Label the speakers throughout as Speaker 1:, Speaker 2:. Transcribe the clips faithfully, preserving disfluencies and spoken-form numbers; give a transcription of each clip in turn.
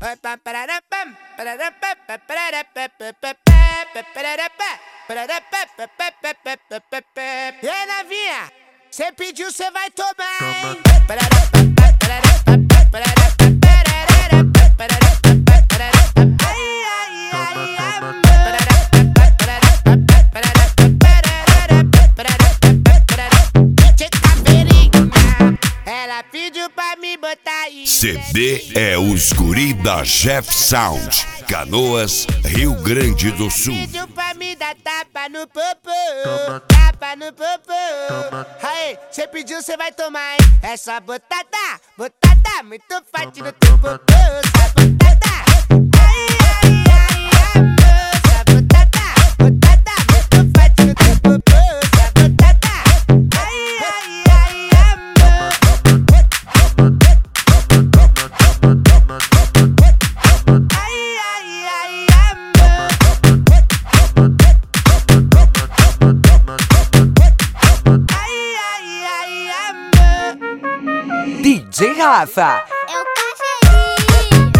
Speaker 1: E aí, novinha, cê pediu, cê vai tomar, hein? Ela pediu pra me botar aí.
Speaker 2: C D é os guri da Jeff Sound, Canoas, Rio Grande do Sul.
Speaker 1: Pediu pra me dar tapa no popô, tapa no popô. Aí, cê pediu, cê vai tomar, hein? É só botada, botada, muito forte no teu popô. Só botada, ai, ai, ai, amor. Só botada, botada, muito forte no teu popô. Só botada, ai, ai, ai, amor. Ai, ai, ai, amor. Ai, ai, ai, amor.
Speaker 3: D J Rafa.
Speaker 4: É o cafezinho.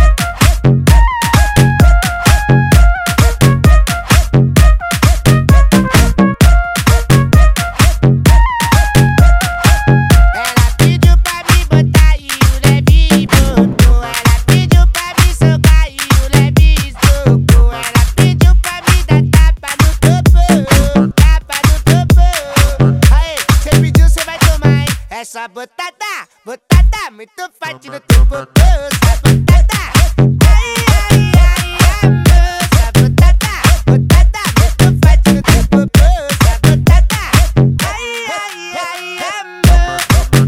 Speaker 1: Ela pediu pra me botar e o leve botou. Ela pediu pra me socar e o leve socou. Ela pediu pra me dar tapa no popô, tapa no popô. Aê, cê pediu, cê vai tomar, hein? É só botada, botada, muito forte no teu popô. Só botada, ai, ai, ai, amor. Só botada, botada, muito forte no teu popô. Só botada, ai, ai, ai, amor.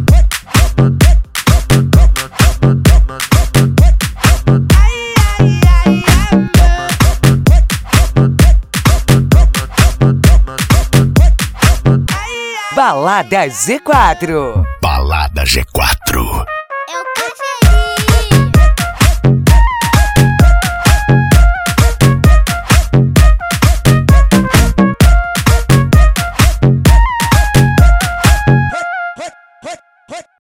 Speaker 1: Ai, ai, ai, amor. Ai, ai.
Speaker 3: Balada Z quatro.
Speaker 2: Balada G quatro.